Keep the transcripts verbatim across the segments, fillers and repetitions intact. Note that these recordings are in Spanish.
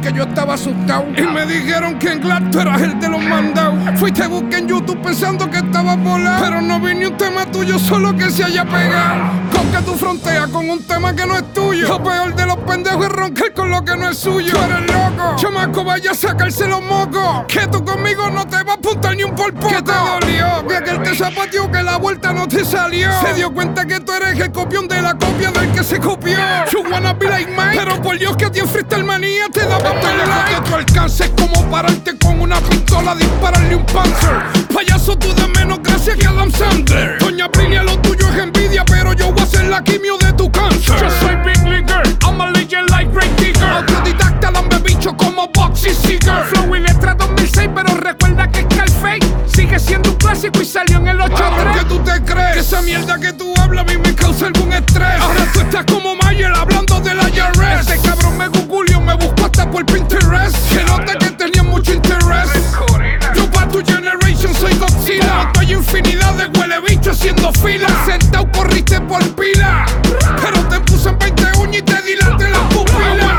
que yo estaba asustado. Y me dijeron que en Glad tú eras el de los mandados. Fuiste a buscar en YouTube pensando que estabas volado. Pero no vi ni un tema tuyo, solo que se haya pegado. Con que tú fronteas con un tema que no es tuyo. Lo peor de los pendejos es roncar con lo que no es suyo. Tú eres loco, chamaco, vaya a sacarse los mocos. Que tú conmigo no te va a apuntar ni un por poco. Que te dolió, que aquel te zapateó, que la vuelta no te salió. Se dio cuenta que tú eres el copión de la copia del que se copió. You wanna be like Mike, pero por Dios que a ti en freestyle manía te da para like. Que tu alcance es como pararte con una pistola, dispararle un panzer. Payaso, tú de menos gracia que Adam Sandler. Doña Prilia, lo tuyo es envidia, pero yo voy a hacer la quimio de tu cáncer. Yo soy Big Leaguer, I'm a legend like Great Digger. Autodidacta, lambe bicho como Boxy Seeger. Flow y letra dos mil seis, pero recuerda que Scarface sigue siendo un clásico y salió en el ocho tres. ¿Qué tú te crees? Que esa mierda que tú hablas a mí me causa algún estrés. Ahora tú estás como Mayer hablando de la I R S. Este cabrón me googleó, me buscó hasta por Pinterest. Que nota que tenía mucho interés. Yo pa' tu generation soy Godzilla. Estoy infinidad de huele bicho haciendo fila. Sentado corriste por pila, pero te puse en veinte uñas y te dilate las pupilas.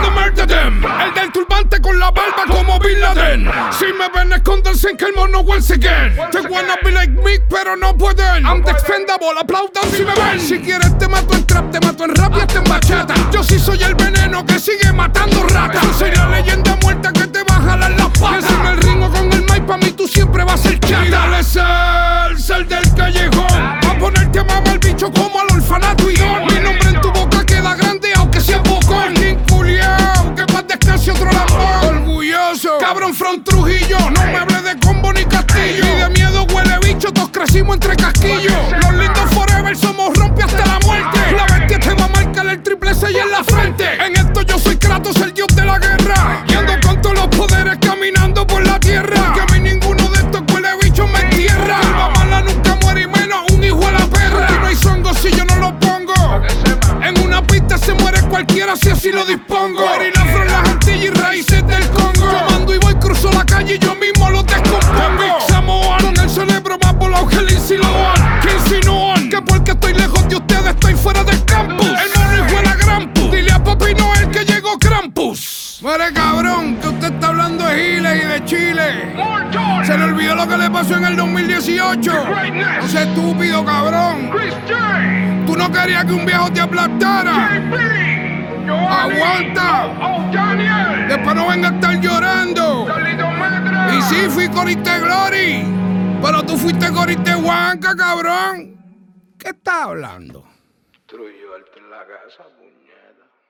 El del turbante con la barba como Bin Laden. Si me ven esconderse en que el mono once again. Te wanna be like me, pero no pueden. I'm the expendable, aplaudan si me ven. Si quieres te mato en trap, te mato en rap y hasta en bachata. Yo sí soy el veneno que sigue matando ratas. Yo soy la leyenda muerta que te va a jalar las patas. En el ringo con el mic, pa' mí tú siempre vas a ser chata. Y dale sal, sal del callejón. A ponerte a mamar el bicho como al orfanato y on. Mi nombre en tu boca queda grande aunque sea bocón. Inculiao, que más descanse otro lambón. Orgulloso, cabrón from Trujillo. No me hables de combo ni castillo. Ni de miedo huele bicho, todos crecimos entre casquillos. Los lindos forever somos rompe hasta la muerte. La bestia te va a marcar el triple seis en la frente. En esto yo soy Kratos, el dios de la guerra. Y ando con todos los poderes caminando por la tierra. Porque a mí ninguno de estos huele bichos me entierra. Alma mala nunca muere y menos un hijo a la perra. Aquí no hay songo si yo no lo pongo. En una pista se muere cualquiera si así lo dispongo. Orina from las Antillas y raíces del Congo. Yo mando y voy, cruzo la calle y yo mismo lo descompongo. Samoan, con el cerebro más volado que Lindsay Lohan. Que insinúan que porque estoy lejos de ustedes estoy fuera del campus. El mono hijo de la Grampus. Dile a Papi Noel que llegó Krampus. Muere cabrón, que usted está hablando de Giles y de Chile. Se le olvidó lo que le pasó en el dos mil dieciocho. No seas estúpido, cabrón. Tú no querías que un viejo te aplastara. Aguanta. Después no venga a estar llorando. Y sí, fui coriste Glory, pero tú fuiste coriste Huanca, cabrón. ¿Qué estás hablando? Trujillo alto en la casa, puñeta.